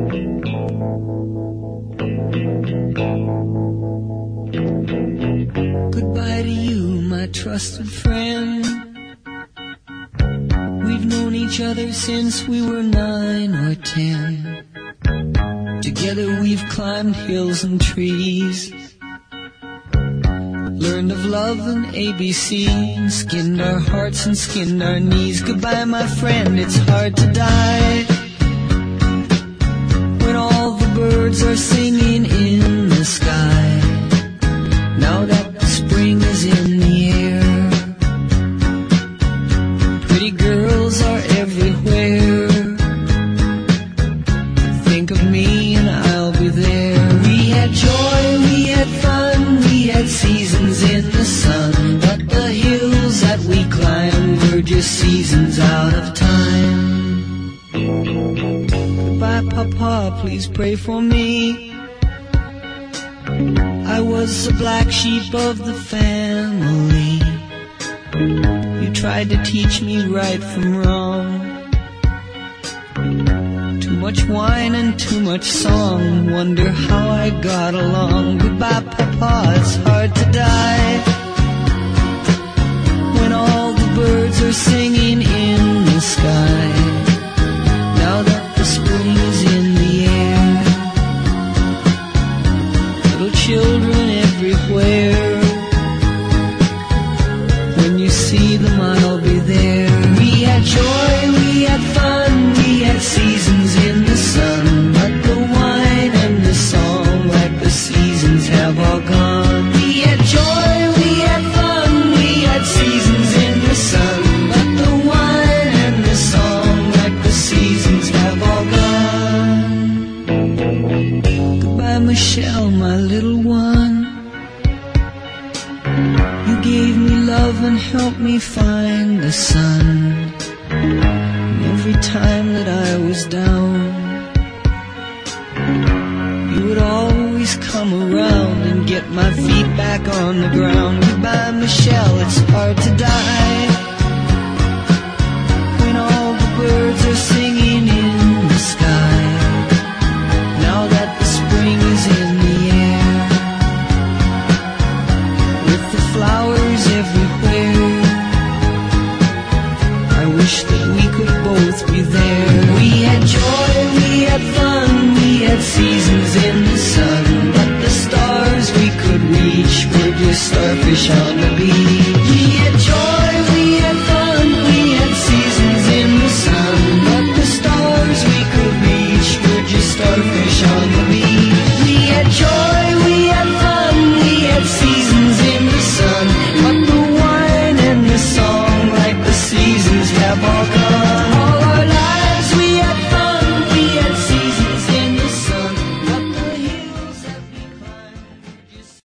Goodbye to you, my trusted friend. We've known each other since we were 9 or 10. Together we've climbed hills and trees, learned of love and ABC, and skinned our hearts and skinned our knees. Goodbye, my friend, it's hard to die when all the birds are singing in the sky. Now that the spring is in the air, pretty girls are everywhere. Think of me and I'll be there. We had joy, we had fun, we had seasons in the sun, but the hills that we climbed were just seasons out of time. Goodbye, Papa, please pray for me. I was the black sheep of the family. You tried to teach me right from wrong. Too much wine and too much song, wonder how I got along. Goodbye, Papa, it's hard to die when all the birds are singing in the sky. Now that the spring is in the air, little children everywhere. When you see them, I'll be there. We had joy, we had fun, we had seasons in the sun, but the wine and the song, like the seasons, have all gone. We had joy, we had fun, we had seasons in the sun, but the wine and the song, like the seasons, have all gone. Goodbye, Michelle, my little one. You gave me love and helped me find the sun. And every time that I was down, you would always come around and get my feet back on the ground. Goodbye, Michelle, it's hard to die when all the birds are singing in the sky. Now that the spring is in the air, with the flowers everywhere, I wish that we could both be there. We had joy, we had fun, we had seasons in the sun, but the stars we could reach were just starfish on